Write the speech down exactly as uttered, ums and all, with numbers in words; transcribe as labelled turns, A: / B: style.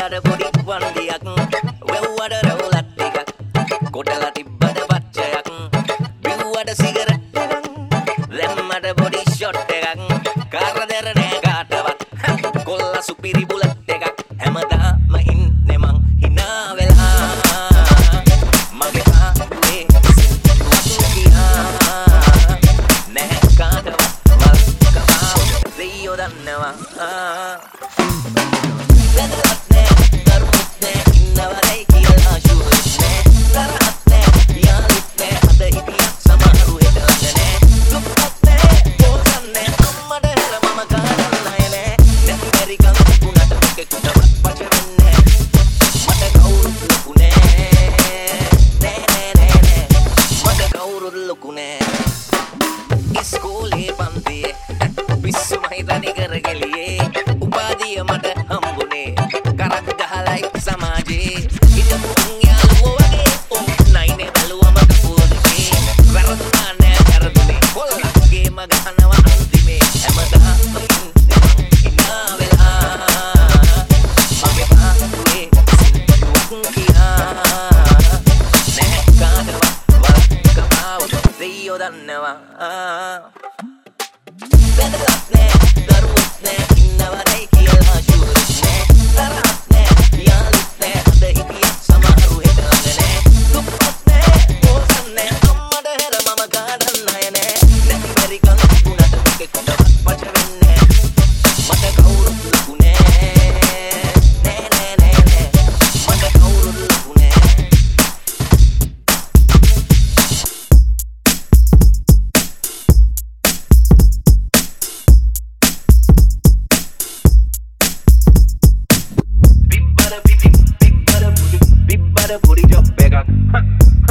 A: අර පොඩි වන්දියක් වෙව්වට රවුලත් ටිකක් කොටලා තිබ්බද පච්චයක් බිව්වට සිගරට් එකක් දැම්මට පොඩි ෂොට් එකක් කරදර නෑ කාටවත් කොල්ල සුපිරි බුලට් එකක් හැමදාම ඉන්නේ මං hina වෙලා මගේ ආවේ වතුකියා නෑ කාටවත් වල් කපාව දෙයියෝ දන්නවා වැදගත් නෑ දරුවොත් නෑ ඉන්නවරයි කියලා ෂුවර් නෑ තරහත් නෑ යාළුත් නෑ අද හිටියක් සමහරු හෙට ළඟ නෑ දුක්වත් නෑ පෝසන් නෑ අම්මට හෙර මම කාටවත් ණය නෑ නැති බැරි කම් තිබුණට මොකෙකුටවත් පච වෙන්නේ මට කවුරුත් ලොකු නෑ නෑ නෑ නෑ නෑ මට කවුරුත් ලොකු නෑ ඉස්කෝලේ පන්තියේ පිස්සු මහිතනි කරගෙලියේ උපාධිය මට හම්බුනේ කරක් ගහලයි සමාජේ හිටපු යාළුවෝ වගේ උන් නයිනේ බැලුවම කපුවගේ වැරදුනා නෑ වැරදුනේ කොල්ලගේ මග ගහනවා අන්තිමේ හැමදාම hina වෙලා මගේ පාඩුවේ වතුකියා නෑ කාටවත් වල් කපාව දෙයියෝ දන්නවා වැදගත් නෑ දරුවොත් නෑ ඉන්නවරයි කියලා ෂුවර් නෑ තරහත් නෑ යාළුත් නෑ අද හිටියක් සමහරු හෙට ළඟ නෑ දුක්වත් නෑ පෝසන් නෑ අම්මට හෙර මම කාටවත් ණය නෑ නැති බැරි කම් තිබුණට මොකෙකුටවත් පච වෙන්නේ මට කවුරුත් ලොකු නෑ නෑ නෑ නෑ නෑ මට කවුරුත් ලොකු නෑ Big butter, big, big butter, big butter, booty jump back up.